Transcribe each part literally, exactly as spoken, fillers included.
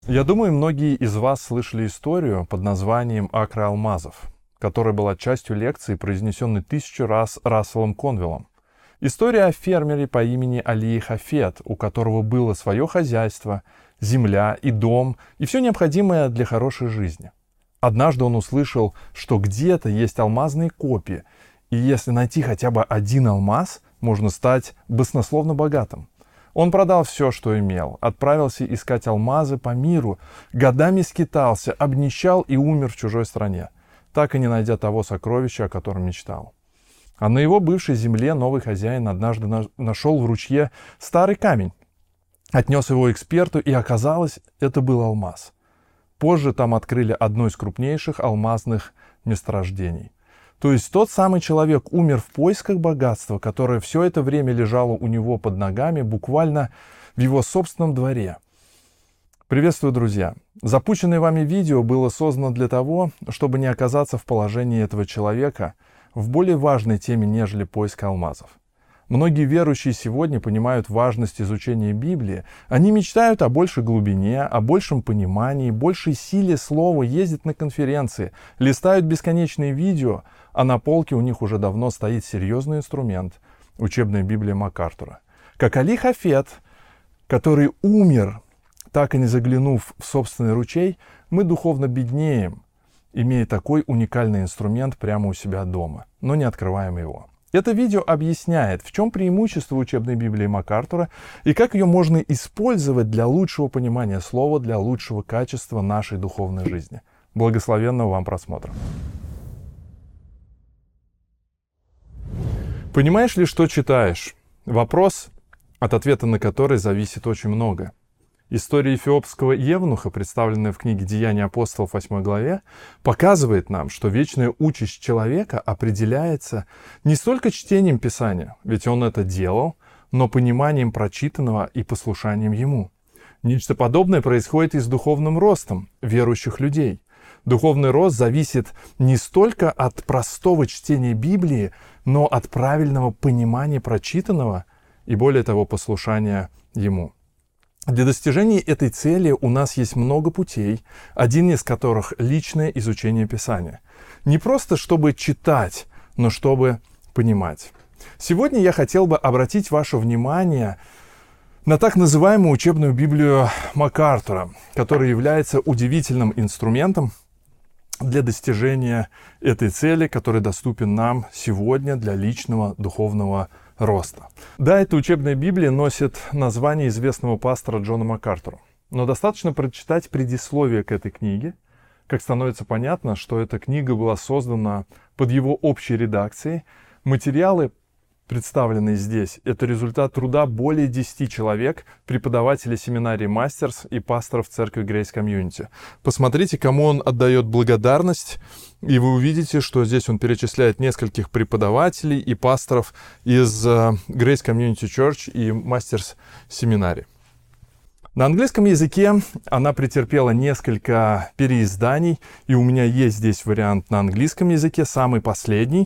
Я думаю, многие из вас слышали историю под названием «Акры алмазов», которая была частью лекции, произнесенной тысячу раз Расселом Конвиллом. История о фермере по имени Али Хафет, у которого было свое хозяйство, земля и дом, и все необходимое для хорошей жизни. Однажды он услышал, что где-то есть алмазные копии, и если найти хотя бы один алмаз, можно стать баснословно богатым. Он продал все, что имел, отправился искать алмазы по миру, годами скитался, обнищал и умер в чужой стране, так и не найдя того сокровища, о котором мечтал. А на его бывшей земле новый хозяин однажды на- нашел в ручье старый камень, отнес его эксперту, и оказалось, это был алмаз. Позже там открыли одно из крупнейших алмазных месторождений. То есть тот самый человек умер в поисках богатства, которое все это время лежало у него под ногами, буквально в его собственном дворе. Приветствую, друзья! Запущенное вами видео было создано для того, чтобы не оказаться в положении этого человека в более важной теме, нежели поиск алмазов. Многие верующие сегодня понимают важность изучения Библии. Они мечтают о большей глубине, о большем понимании, большей силе слова, ездят на конференции, листают бесконечные видео, а на полке у них уже давно стоит серьезный инструмент — учебная Библия МакАртура. Как Али Хафет, который умер, так и не заглянув в собственный ручей, мы духовно беднеем, имея такой уникальный инструмент прямо у себя дома, но не открываем его. Это видео объясняет, в чем преимущество учебной Библии МакАртура и как ее можно использовать для лучшего понимания слова, для лучшего качества нашей духовной жизни. Благословенного вам просмотра. Понимаешь ли, что читаешь? Вопрос, от ответа на который зависит очень много. История эфиопского евнуха, представленная в книге «Деяния апостолов» в восьмой главе, показывает нам, что вечная участь человека определяется не столько чтением Писания, ведь он это делал, но пониманием прочитанного и послушанием ему. Нечто подобное происходит и с духовным ростом верующих людей. Духовный рост зависит не столько от простого чтения Библии, но от правильного понимания прочитанного и, более того, послушания ему. Для достижения этой цели у нас есть много путей, один из которых — личное изучение Писания. Не просто чтобы читать, но чтобы понимать. Сегодня я хотел бы обратить ваше внимание на так называемую учебную Библию МакАртура, которая является удивительным инструментом для достижения этой цели, который доступен нам сегодня для личного духовного роста. Да, эта учебная Библия носит название известного пастора Джона МакАртура, но достаточно прочитать предисловие к этой книге, как становится понятно, что эта книга была создана под его общей редакцией. Материалы, представленные здесь, это результат труда более десяти человек, преподавателей семинарии Мастерс и пасторов церкви Grace Community. Посмотрите, кому он отдает благодарность, и вы увидите, что здесь он перечисляет нескольких преподавателей и пасторов из uh, Grace Community Church и Мастерс семинарии. На английском языке она претерпела несколько переизданий, и у меня есть здесь вариант на английском языке, самый последний.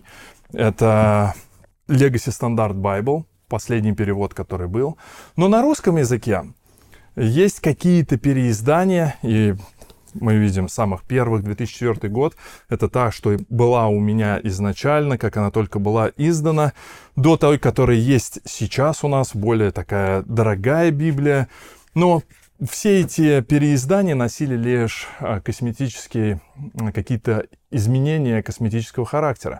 Это Legacy Standard Bible, последний перевод, который был. Но на русском языке есть какие-то переиздания, и мы видим самых первых, две тысячи четвёртый год. Это та, что была у меня изначально, как она только была издана, до той, которая есть сейчас у нас, более такая дорогая Библия. Но все эти переиздания носили лишь косметические, какие-то изменения косметического характера.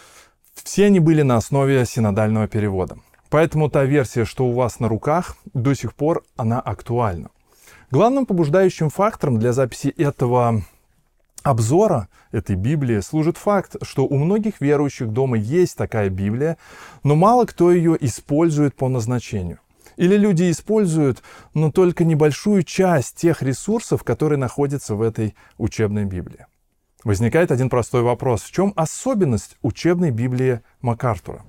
Все они были на основе синодального перевода. Поэтому та версия, что у вас на руках, до сих пор она актуальна. Главным побуждающим фактором для записи этого обзора, этой Библии, служит факт, что у многих верующих дома есть такая Библия, но мало кто ее использует по назначению. Или люди используют, но только небольшую часть тех ресурсов, которые находятся в этой учебной Библии. Возникает один простой вопрос. В чем особенность учебной Библии МакАртура?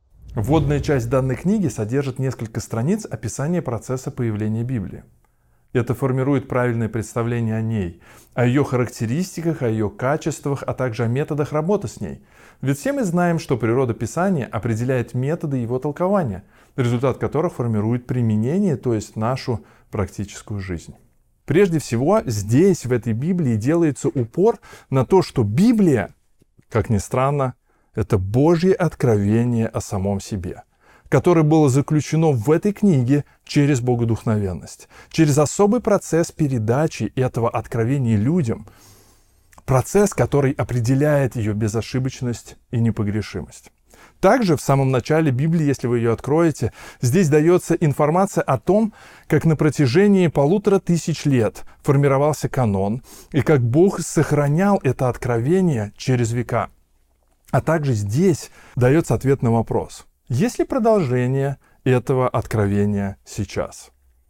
Вводная часть данной книги содержит несколько страниц описания процесса появления Библии. Это формирует правильное представление о ней, о ее характеристиках, о ее качествах, а также о методах работы с ней. Ведь все мы знаем, что природа Писания определяет методы его толкования, результат которых формирует применение, то есть нашу практическую жизнь. Прежде всего, здесь, в этой Библии, делается упор на то, что Библия, как ни странно, это Божье откровение о самом себе, которое было заключено в этой книге через богодухновенность, через особый процесс передачи этого откровения людям, процесс, который определяет ее безошибочность и непогрешимость. Также в самом начале Библии, если вы ее откроете, здесь дается информация о том, как на протяжении полутора тысяч лет формировался канон, и как Бог сохранял это откровение через века. А также здесь дается ответ на вопрос: есть ли продолжение этого откровения сейчас?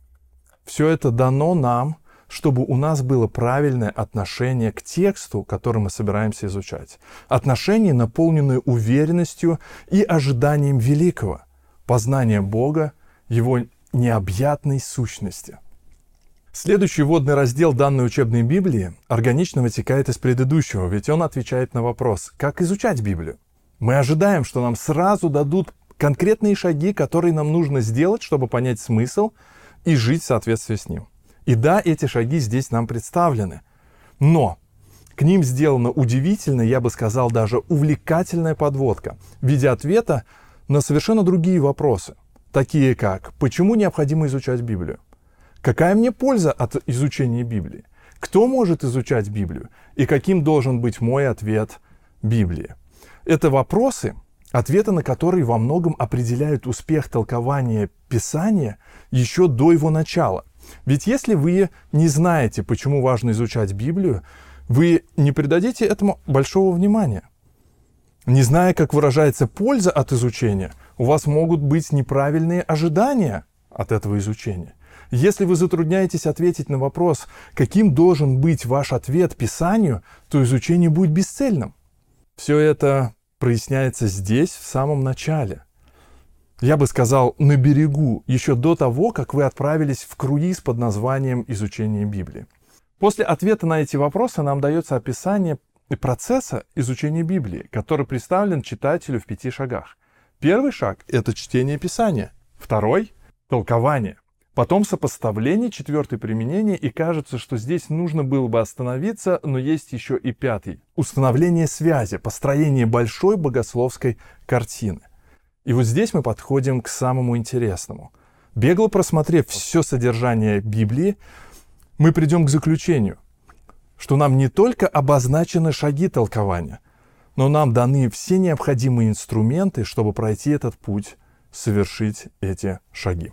Все это дано нам, чтобы у нас было правильное отношение к тексту, который мы собираемся изучать. Отношение, наполненное уверенностью и ожиданием великого, познания Бога, Его необъятной сущности. Следующий вводный раздел данной учебной Библии органично вытекает из предыдущего, ведь он отвечает на вопрос, как изучать Библию. Мы ожидаем, что нам сразу дадут конкретные шаги, которые нам нужно сделать, чтобы понять смысл и жить в соответствии с ним. И да, эти шаги здесь нам представлены. Но к ним сделана удивительная, я бы сказал, даже увлекательная подводка в виде ответа на совершенно другие вопросы, такие как: почему необходимо изучать Библию? Какая мне польза от изучения Библии? Кто может изучать Библию? И каким должен быть мой ответ Библии? Это вопросы, ответы на которые во многом определяют успех толкования Писания еще до его начала. Ведь если вы не знаете, почему важно изучать Библию, вы не придадите этому большого внимания. Не зная, как выражается польза от изучения, у вас могут быть неправильные ожидания от этого изучения. Если вы затрудняетесь ответить на вопрос, каким должен быть ваш ответ Писанию, то изучение будет бесцельным. Все это проясняется здесь, в самом начале. Я бы сказал, на берегу, еще до того, как вы отправились в круиз под названием «Изучение Библии». После ответа на эти вопросы нам дается описание процесса изучения Библии, который представлен читателю в пяти шагах. Первый шаг — это чтение Писания. Второй — толкование. Потом сопоставление, четвертое — применение, и кажется, что здесь нужно было бы остановиться, но есть еще и пятый — установление связи, построение большой богословской картины. И вот здесь мы подходим к самому интересному. Бегло просмотрев все содержание Библии, мы придем к заключению, что нам не только обозначены шаги толкования, но нам даны все необходимые инструменты, чтобы пройти этот путь, совершить эти шаги.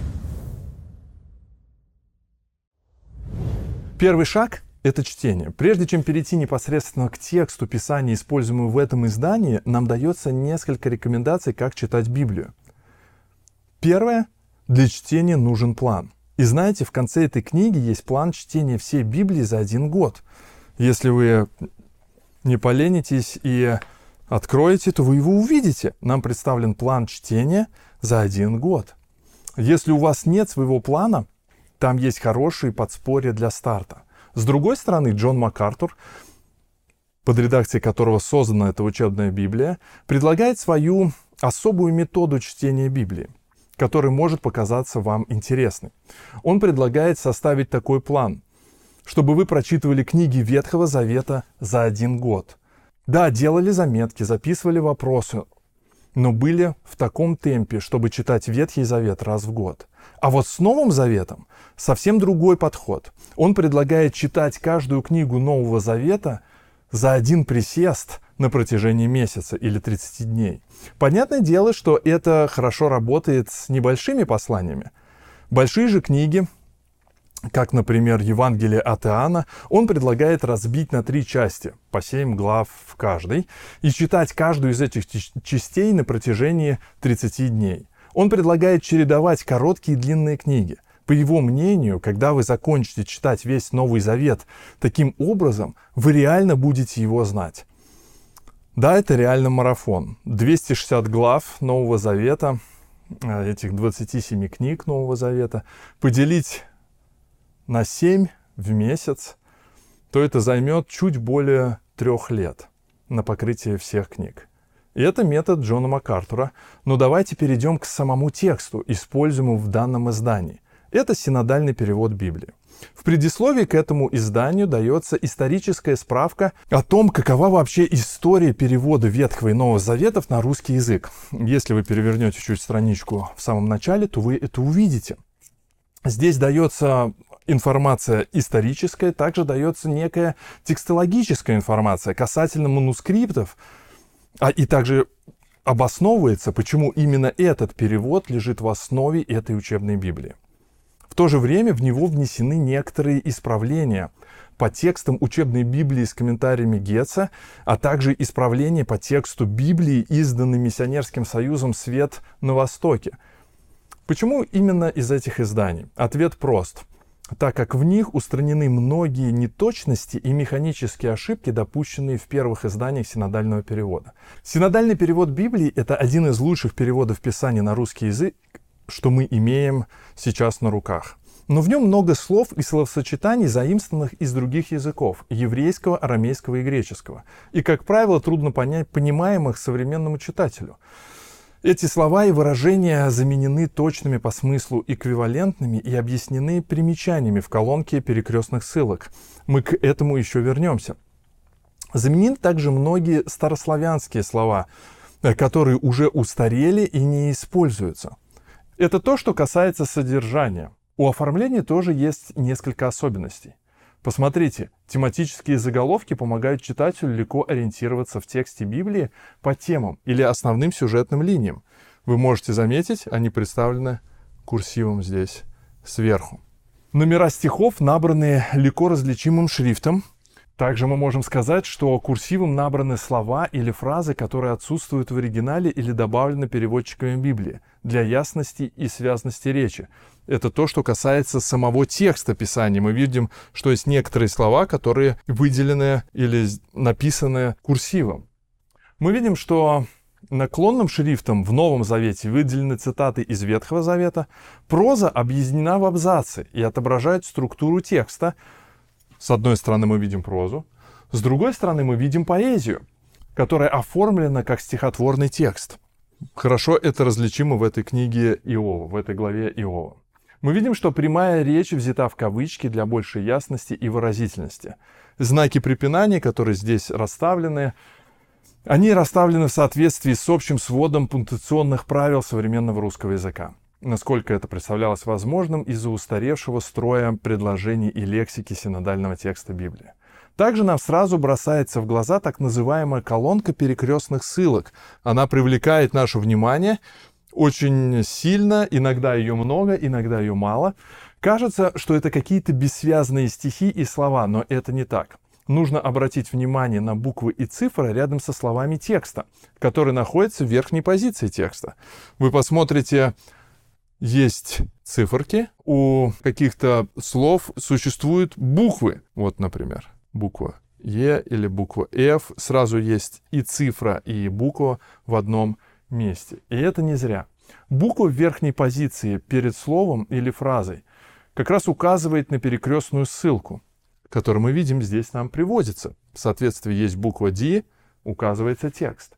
Первый шаг — это чтение. Прежде чем перейти непосредственно к тексту Писания, используемому в этом издании, нам дается несколько рекомендаций, как читать Библию. Первое — для чтения нужен план. И знаете, в конце этой книги есть план чтения всей Библии за один год. Если вы не поленитесь и откроете, то вы его увидите. Нам представлен план чтения за один год. Если у вас нет своего плана, там есть хорошие подспорья для старта. С другой стороны, Джон МакАртур, под редакцией которого создана эта учебная Библия, предлагает свою особую методу чтения Библии, который может показаться вам интересной. Он предлагает составить такой план, чтобы вы прочитывали книги Ветхого Завета за один год. Да, делали заметки, записывали вопросы, но были в таком темпе, чтобы читать Ветхий Завет раз в год. А вот с Новым Заветом совсем другой подход. Он предлагает читать каждую книгу Нового Завета за один присест на протяжении месяца или тридцати дней. Понятное дело, что это хорошо работает с небольшими посланиями. Большие же книги, как, например, Евангелие от Иоанна, он предлагает разбить на три части, по семь глав в каждой, и читать каждую из этих частей на протяжении тридцати дней. Он предлагает чередовать короткие и длинные книги. По его мнению, когда вы закончите читать весь Новый Завет таким образом, вы реально будете его знать. Да, это реально марафон. двести шестьдесят глав Нового Завета, этих двадцати семи книг Нового Завета, поделить на семь в месяц, то это займет чуть более трех лет на покрытие всех книг. И это метод Джона МакАртура. Но давайте перейдем к самому тексту, используемому в данном издании. Это синодальный перевод Библии. В предисловии к этому изданию дается историческая справка о том, какова вообще история перевода Ветхого и Нового Заветов на русский язык. Если вы перевернете чуть страничку в самом начале, то вы это увидите. Здесь дается информация историческая, также дается некая текстологическая информация касательно манускриптов, а и также обосновывается, почему именно этот перевод лежит в основе этой учебной Библии. В то же время в него внесены некоторые исправления по текстам учебной Библии с комментариями Гетца, а также исправления по тексту Библии, изданной Миссионерским союзом «Свет на Востоке». Почему именно из этих изданий? Ответ прост. Так как в них устранены многие неточности и механические ошибки, допущенные в первых изданиях синодального перевода. Синодальный перевод Библии — это один из лучших переводов Писания на русский язык, что мы имеем сейчас на руках. Но в нем много слов и словосочетаний, заимствованных из других языков — еврейского, арамейского и греческого. И, как правило, трудно понять, понимаемых современному читателю. Эти слова и выражения заменены точными по смыслу эквивалентными и объяснены примечаниями в колонке перекрестных ссылок. Мы к этому еще вернемся. Заменены также многие старославянские слова, которые уже устарели и не используются. Это то, что касается содержания. У оформления тоже есть несколько особенностей. Посмотрите, тематические заголовки помогают читателю легко ориентироваться в тексте Библии по темам или основным сюжетным линиям. Вы можете заметить, они представлены курсивом здесь сверху. Номера стихов набраны легко различимым шрифтом. Также мы можем сказать, что курсивом набраны слова или фразы, которые отсутствуют в оригинале или добавлены переводчиками Библии для ясности и связности речи. Это то, что касается самого текста Писания. Мы видим, что есть некоторые слова, которые выделены или написаны курсивом. Мы видим, что наклонным шрифтом в Новом Завете выделены цитаты из Ветхого Завета. Проза объединена в абзацы и отображает структуру текста. С одной стороны мы видим прозу, с другой стороны мы видим поэзию, которая оформлена как стихотворный текст. Хорошо это различимо в этой книге Иова, в этой главе Иова. Мы видим, что прямая речь взята в кавычки для большей ясности и выразительности. Знаки препинания, которые здесь расставлены, они расставлены в соответствии с общим сводом пунктуационных правил современного русского языка. Насколько это представлялось возможным из-за устаревшего строя предложений и лексики синодального текста Библии. Также нам сразу бросается в глаза так называемая колонка перекрестных ссылок. Она привлекает наше внимание очень сильно, иногда ее много, иногда ее мало. Кажется, что это какие-то бессвязные стихи и слова, но это не так. Нужно обратить внимание на буквы и цифры рядом со словами текста, которые находятся в верхней позиции текста. Вы посмотрите, есть циферки, у каких-то слов существуют буквы. Вот, например, буква Е или буква Ф. Сразу есть и цифра, и буква в одном месте. И это не зря. Буква в верхней позиции перед словом или фразой как раз указывает на перекрестную ссылку, которую мы видим здесь нам приводится. В соответствии есть буква D, указывается текст.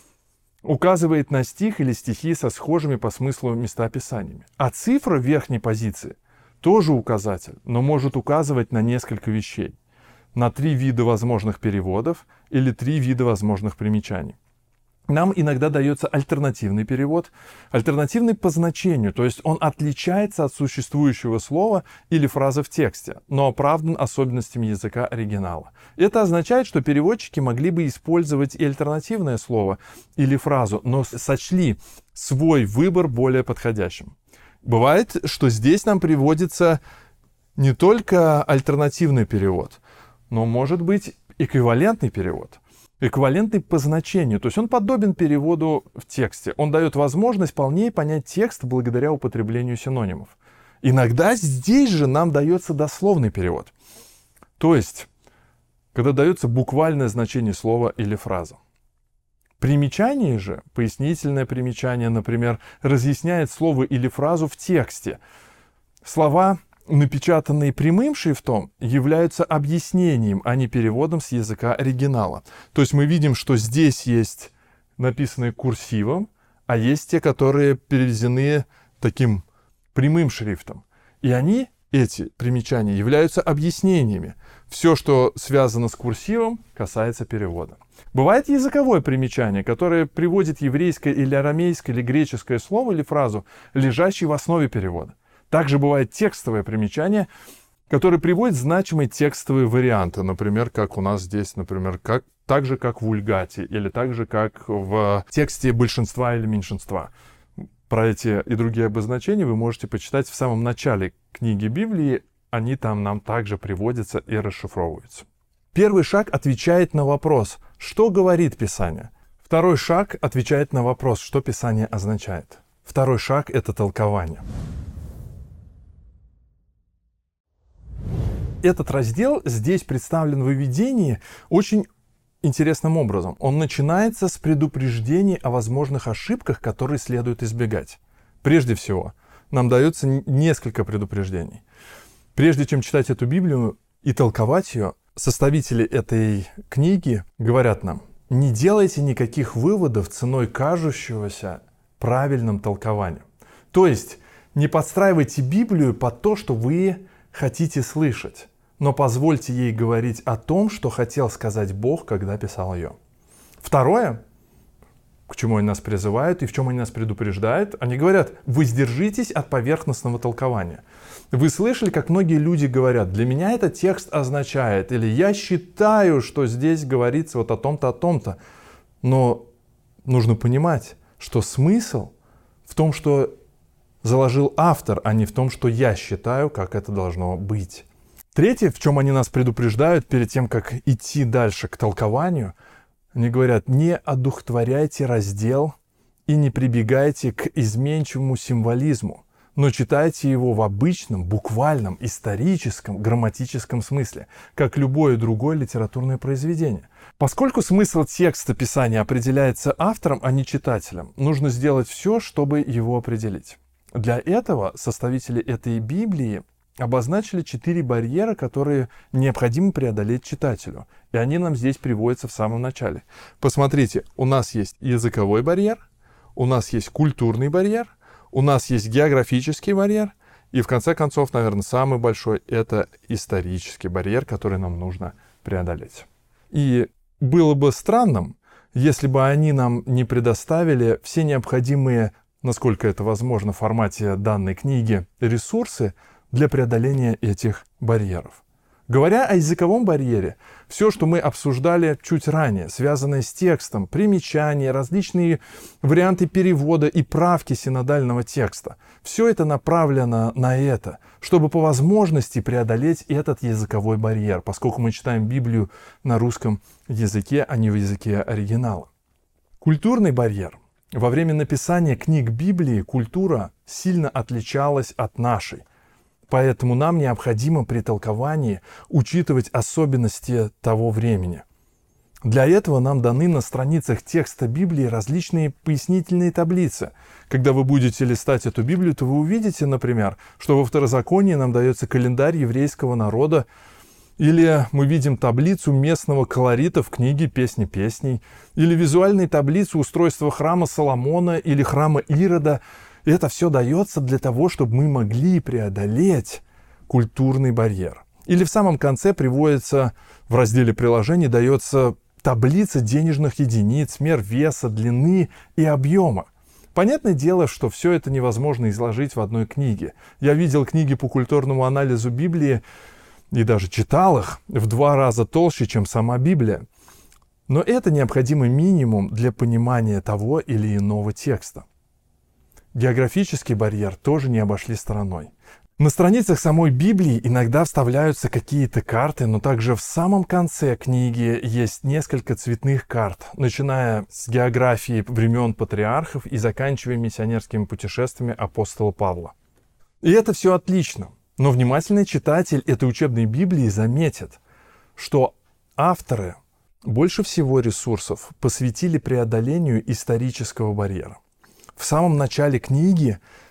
Указывает на стих или стихи со схожими по смыслу местописаниями. А цифра в верхней позиции тоже указатель, но может указывать на несколько вещей. На три вида возможных переводов или три вида возможных примечаний. Нам иногда дается альтернативный перевод, альтернативный по значению, то есть он отличается от существующего слова или фразы в тексте, но оправдан особенностями языка оригинала. Это означает, что переводчики могли бы использовать и альтернативное слово или фразу, но сочли свой выбор более подходящим. Бывает, что здесь нам приводится не только альтернативный перевод, но может быть эквивалентный перевод. Эквивалентный по значению, то есть он подобен переводу в тексте. Он дает возможность полнее понять текст благодаря употреблению синонимов. Иногда здесь же нам дается дословный перевод. То есть, когда дается буквальное значение слова или фразы. Примечание же, пояснительное примечание, например, разъясняет слово или фразу в тексте. Слова напечатанные прямым шрифтом, являются объяснением, а не переводом с языка оригинала. То есть мы видим, что здесь есть написанные курсивом, а есть те, которые переведены таким прямым шрифтом. И они, эти примечания, являются объяснениями. Все, что связано с курсивом, касается перевода. Бывает языковое примечание, которое приводит еврейское или арамейское или греческое слово или фразу, лежащее в основе перевода. Также бывает текстовое примечание, которое приводит значимые текстовые варианты. Например, как у нас здесь, например, как, так же, как в вульгате, или так же, как в тексте большинства или меньшинства. Про эти и другие обозначения вы можете почитать в самом начале книги Библии. Они там нам также приводятся и расшифровываются. Первый шаг отвечает на вопрос, что говорит Писание. Второй шаг отвечает на вопрос, что Писание означает. Второй шаг — это толкование. Этот раздел здесь представлен в введении очень интересным образом. Он начинается с предупреждений о возможных ошибках, которые следует избегать. Прежде всего, нам дается несколько предупреждений. Прежде чем читать эту Библию и толковать ее, составители этой книги говорят нам: не делайте никаких выводов ценой кажущегося правильным толкованием. То есть не подстраивайте Библию под то, что вы хотите слышать, но позвольте ей говорить о том, что хотел сказать Бог, когда писал ее. Второе, к чему они нас призывают и в чем они нас предупреждают, они говорят: воздержитесь от поверхностного толкования. Вы слышали, как многие люди говорят: для меня этот текст означает, или я считаю, что здесь говорится вот о том-то, о том-то. Но нужно понимать, что смысл в том, что заложил автор, а не в том, что я считаю, как это должно быть. Третье, в чем они нас предупреждают перед тем, как идти дальше к толкованию, они говорят: не одухотворяйте раздел и не прибегайте к изменчивому символизму, но читайте его в обычном, буквальном, историческом, грамматическом смысле, как любое другое литературное произведение. Поскольку смысл текста Писания определяется автором, а не читателем, нужно сделать все, чтобы его определить. Для этого составители этой Библии обозначили четыре барьера, которые необходимо преодолеть читателю. И они нам здесь приводятся в самом начале. Посмотрите, у нас есть языковой барьер, у нас есть культурный барьер, у нас есть географический барьер, и в конце концов, наверное, самый большой — это исторический барьер, который нам нужно преодолеть. И было бы странным, если бы они нам не предоставили все необходимые, насколько это возможно в формате данной книги, ресурсы для преодоления этих барьеров. Говоря о языковом барьере, все, что мы обсуждали чуть ранее, связанное с текстом, примечания, различные варианты перевода и правки синодального текста, все это направлено на это, чтобы по возможности преодолеть этот языковой барьер, поскольку мы читаем Библию на русском языке, а не в языке оригинала. Культурный барьер. Во время написания книг Библии культура сильно отличалась от нашей. Поэтому нам необходимо при толковании учитывать особенности того времени. Для этого нам даны на страницах текста Библии различные пояснительные таблицы. Когда вы будете листать эту Библию, то вы увидите, например, что во Второзаконии нам дается календарь еврейского народа, или мы видим таблицу местного колорита в книге «Песни песней», или визуальные таблицы устройства храма Соломона или храма Ирода. И это все дается для того, чтобы мы могли преодолеть культурный барьер. Или в самом конце приводится, в разделе приложений, дается таблица денежных единиц, мер веса, длины и объема. Понятное дело, что все это невозможно изложить в одной книге. Я видел книги по культурному анализу Библии и даже читал их в два раза толще, чем сама Библия. Но это необходимый минимум для понимания того или иного текста. Географический барьер тоже не обошли стороной. На страницах самой Библии иногда вставляются какие-то карты, но также в самом конце книги есть несколько цветных карт, начиная с географии времен патриархов и заканчивая миссионерскими путешествиями апостола Павла. И это все отлично, но внимательный читатель этой учебной Библии заметит, что авторы больше всего ресурсов посвятили преодолению исторического барьера. В самом начале книги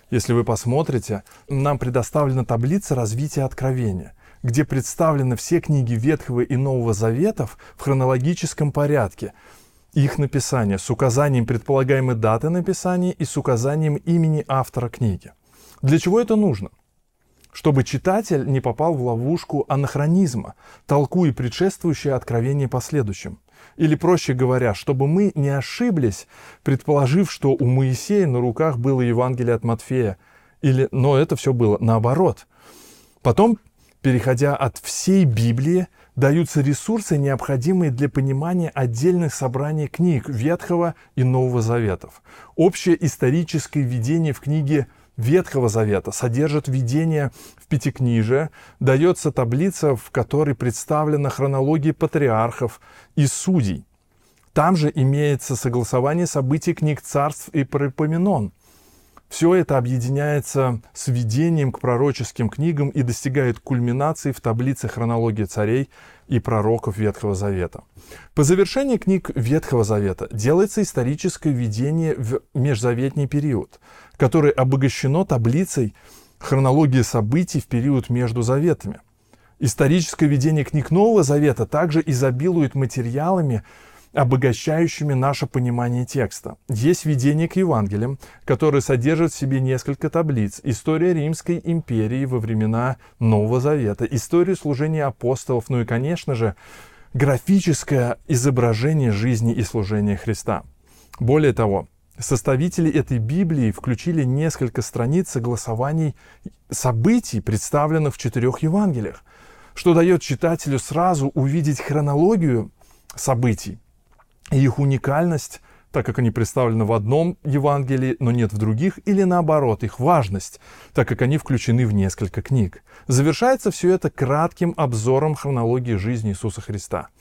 Если вы посмотрите, нам предоставлена таблица развития Откровения, где представлены все книги Ветхого и Нового Заветов в хронологическом порядке, их написание с указанием предполагаемой даты написания и с указанием имени автора книги. Для чего это нужно? Чтобы читатель не попал в ловушку анахронизма, толкуя предшествующее откровение последующим. Или, проще говоря, чтобы мы не ошиблись, предположив, что у Моисея на руках было Евангелие от Матфея, или, но это все было наоборот. Потом, переходя от всей Библии, даются ресурсы, необходимые для понимания отдельных собраний книг Ветхого и Нового Заветов. Общее историческое видение в книге Ветхого Завета содержит введение в Пятикнижие, дается таблица, в которой представлена хронология патриархов и судей. Там же имеется согласование событий книг Царств и Паралипоменон. Все это объединяется с введением к пророческим книгам и достигает кульминации в таблице хронологии царей и пророков Ветхого Завета. По завершении книг Ветхого Завета делается историческое введение в межзаветний период, которое обогащено таблицей хронологии событий в период между заветами. Историческое введение книг Нового Завета также изобилует материалами, обогащающими наше понимание текста. Есть введение к Евангелиям, которое содержит в себе несколько таблиц. История Римской империи во времена Нового Завета, история служения апостолов, ну и, конечно же, графическое изображение жизни и служения Христа. Более того, составители этой Библии включили несколько страниц согласований событий, представленных в четырех Евангелиях, что дает читателю сразу увидеть хронологию событий и их уникальность, так как они представлены в одном Евангелии, но нет в других, или наоборот, их важность, так как они включены в несколько книг. Завершается все это кратким обзором хронологии жизни Иисуса Христа.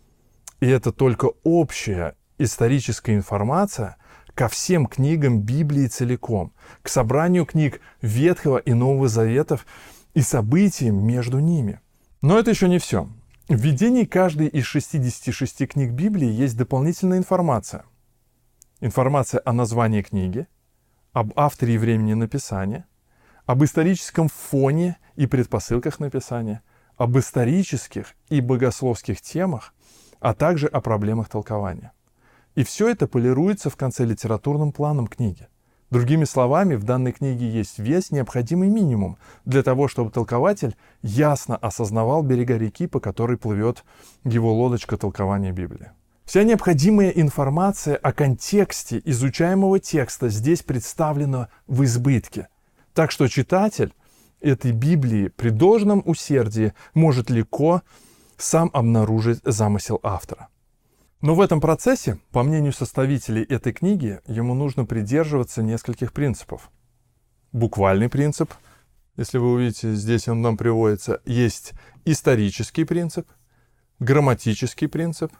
И это только общая историческая информация ко всем книгам Библии целиком, к собранию книг Ветхого и Нового Заветов и событиям между ними. Но это еще не все. В введении каждой из шестидесяти шести книг Библии есть дополнительная информация. Информация о названии книги, об авторе и времени написания, об историческом фоне и предпосылках написания, об исторических и богословских темах, а также о проблемах толкования. И все это полируется в конце литературным планом книги. Другими словами, в данной книге есть весь необходимый минимум для того, чтобы толкователь ясно осознавал берега реки, по которой плывет его лодочка толкования Библии. Вся необходимая информация о контексте изучаемого текста здесь представлена в избытке. Так что читатель этой Библии при должном усердии может легко сам обнаружить замысел автора. Но в этом процессе, по мнению составителей этой книги, ему нужно придерживаться нескольких принципов. Буквальный принцип, если вы увидите, здесь он нам приводится, есть исторический принцип, грамматический принцип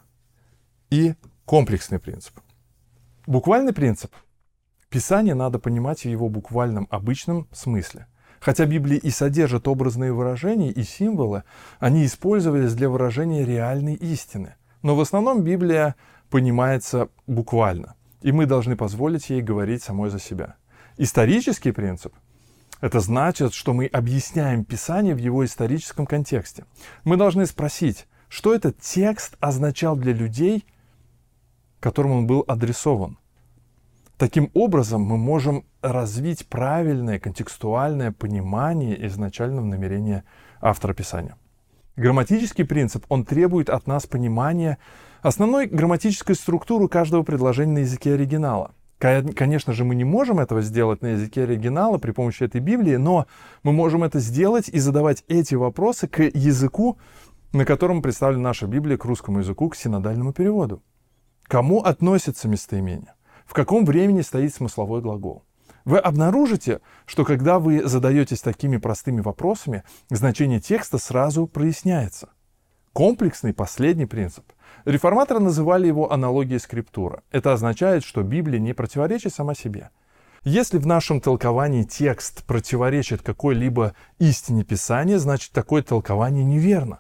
и комплексный принцип. Буквальный принцип. Писание надо понимать в его буквальном, обычном смысле. Хотя Библия и содержит образные выражения и символы, они использовались для выражения реальной истины. Но в основном Библия понимается буквально, и мы должны позволить ей говорить самой за себя. Исторический принцип — это значит, что мы объясняем Писание в его историческом контексте. Мы должны спросить, что этот текст означал для людей, которым он был адресован. Таким образом, мы можем развить правильное контекстуальное понимание изначального намерения автора Писания. Грамматический принцип, он требует от нас понимания основной грамматической структуры каждого предложения на языке оригинала. Конечно же, мы не можем этого сделать на языке оригинала при помощи этой Библии, но мы можем это сделать и задавать эти вопросы к языку, на котором представлена наша Библия, к русскому языку, к синодальному переводу. Кому относится местоимение? В каком времени стоит смысловой глагол? Вы обнаружите, что когда вы задаетесь такими простыми вопросами, значение текста сразу проясняется. Комплексный последний принцип. Реформаторы называли его аналогией скриптура. Это означает, что Библия не противоречит сама себе. Если в нашем толковании текст противоречит какой-либо истине Писания, значит, такое толкование неверно.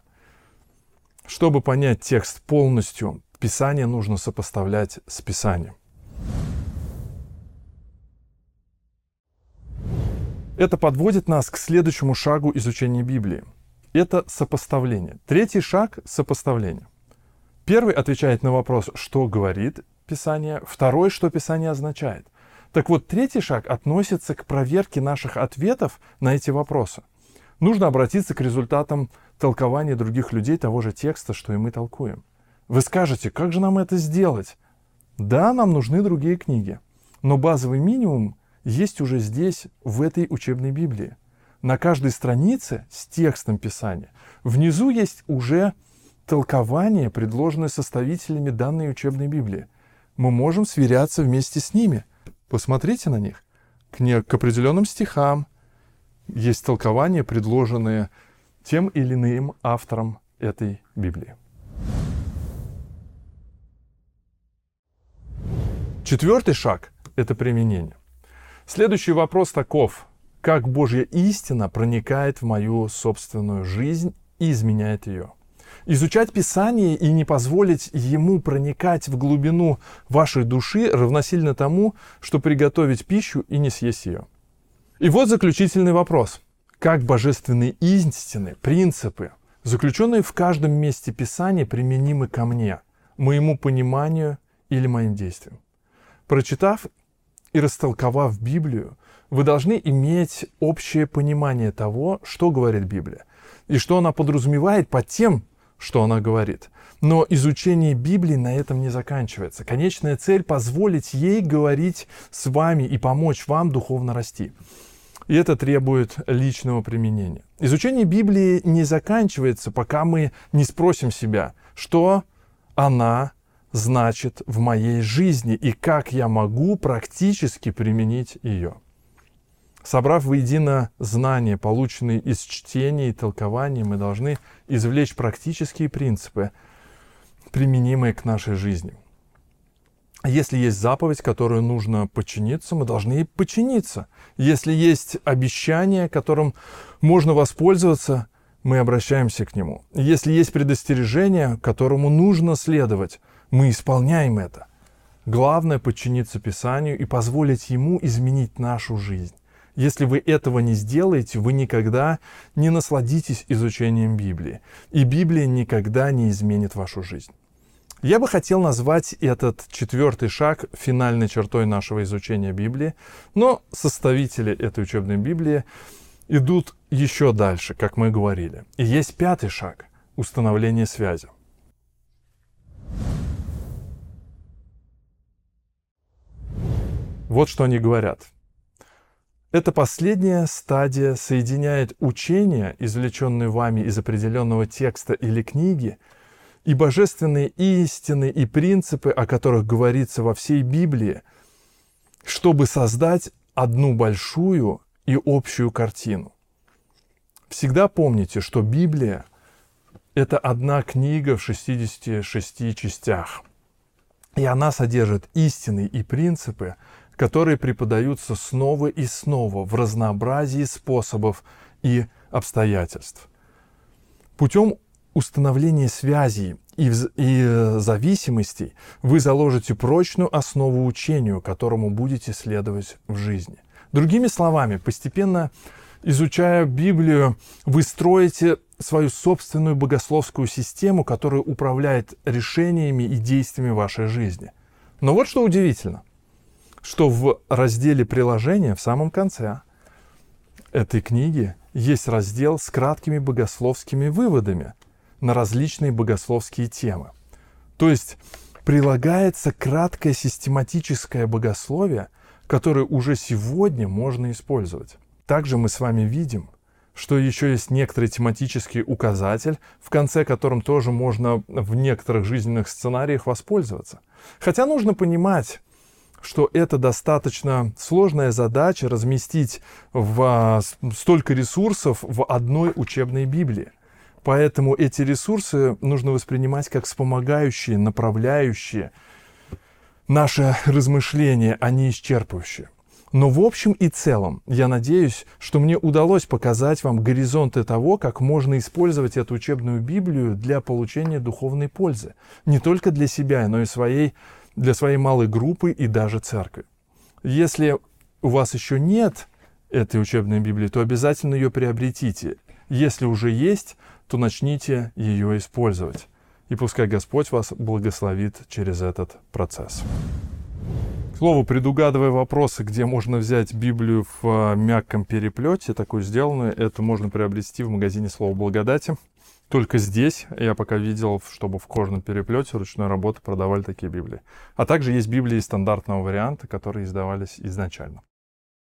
Чтобы понять текст полностью, Писание нужно сопоставлять с Писанием. Это подводит нас к следующему шагу изучения Библии. Это сопоставление. Третий шаг — сопоставление. Первый отвечает на вопрос, что говорит Писание. Второй, что Писание означает. Так вот, третий шаг относится к проверке наших ответов на эти вопросы. Нужно обратиться к результатам толкования других людей того же текста, что и мы толкуем. Вы скажете, как же нам это сделать? Да, нам нужны другие книги. Но базовый минимум есть уже здесь, в этой учебной Библии. На каждой странице с текстом Писания внизу есть уже толкование, предложенное составителями данной учебной Библии. Мы можем сверяться вместе с ними. Посмотрите на них. К, не, к определенным стихам есть толкования, предложенные тем или иным автором этой Библии. Четвертый шаг — это применение. Следующий вопрос таков: как Божья истина проникает в мою собственную жизнь и изменяет ее? Изучать Писание и не позволить ему проникать в глубину вашей души равносильно тому, что приготовить пищу и не съесть ее. И вот заключительный вопрос. Как божественные истины, принципы, заключенные в каждом месте Писания, применимы ко мне, моему пониманию или моим действиям? Прочитав и растолковав Библию, вы должны иметь общее понимание того, что говорит Библия, и что она подразумевает под тем, что она говорит. Но изучение Библии на этом не заканчивается. Конечная цель — позволить ей говорить с вами и помочь вам духовно расти. И это требует личного применения. Изучение Библии не заканчивается, пока мы не спросим себя, что она значит в моей жизни и как я могу практически применить ее. Собрав воедино знания, полученные из чтения и толкования, мы должны извлечь практические принципы, применимые к нашей жизни. Если есть заповедь, которую нужно подчиниться, мы должны ей подчиниться. Если есть обещание, которым можно воспользоваться, мы обращаемся к нему. Если есть предостережение, которому нужно следовать, мы исполняем это. Главное — подчиниться Писанию и позволить ему изменить нашу жизнь. Если вы этого не сделаете, вы никогда не насладитесь изучением Библии, и Библия никогда не изменит вашу жизнь. Я бы хотел назвать этот четвертый шаг финальной чертой нашего изучения Библии, но составители этой учебной Библии идут еще дальше, как мы говорили. И есть пятый шаг — установление связи. Вот что они говорят. Эта последняя стадия соединяет учения, извлеченные вами из определенного текста или книги, и божественные истины и принципы, о которых говорится во всей Библии, чтобы создать одну большую и общую картину. Всегда помните, что Библия — это одна книга в шестидесяти шести частях, и она содержит истины и принципы, которые преподаются снова и снова в разнообразии способов и обстоятельств. Путем установления связей и, вз- и зависимостей вы заложите прочную основу учению, которому будете следовать в жизни. Другими словами, постепенно изучая Библию, вы строите свою собственную богословскую систему, которая управляет решениями и действиями вашей жизни. Но вот что удивительно, что в разделе «Приложения» в самом конце этой книги есть раздел с краткими богословскими выводами на различные богословские темы. То есть прилагается краткое систематическое богословие, которое уже сегодня можно использовать. Также мы с вами видим, что еще есть некоторый тематический указатель, в конце которым тоже можно в некоторых жизненных сценариях воспользоваться. Хотя нужно понимать, что это достаточно сложная задача разместить в, столько ресурсов в одной учебной Библии. Поэтому эти ресурсы нужно воспринимать как вспомогающие, направляющие наше размышление, а не исчерпывающие. Но в общем и целом, я надеюсь, что мне удалось показать вам горизонты того, как можно использовать эту учебную Библию для получения духовной пользы. Не только для себя, но и своей для своей малой группы и даже церкви. Если у вас еще нет этой учебной Библии, то обязательно ее приобретите. Если уже есть, то начните ее использовать. И пускай Господь вас благословит через этот процесс. К слову, предугадывая вопросы, где можно взять Библию в мягком переплете, такую сделанную, это можно приобрести в магазине «Слово благодати». Только здесь я пока видел, чтобы в кожаном переплете ручной работы продавали такие Библии. А также есть Библии стандартного варианта, которые издавались изначально.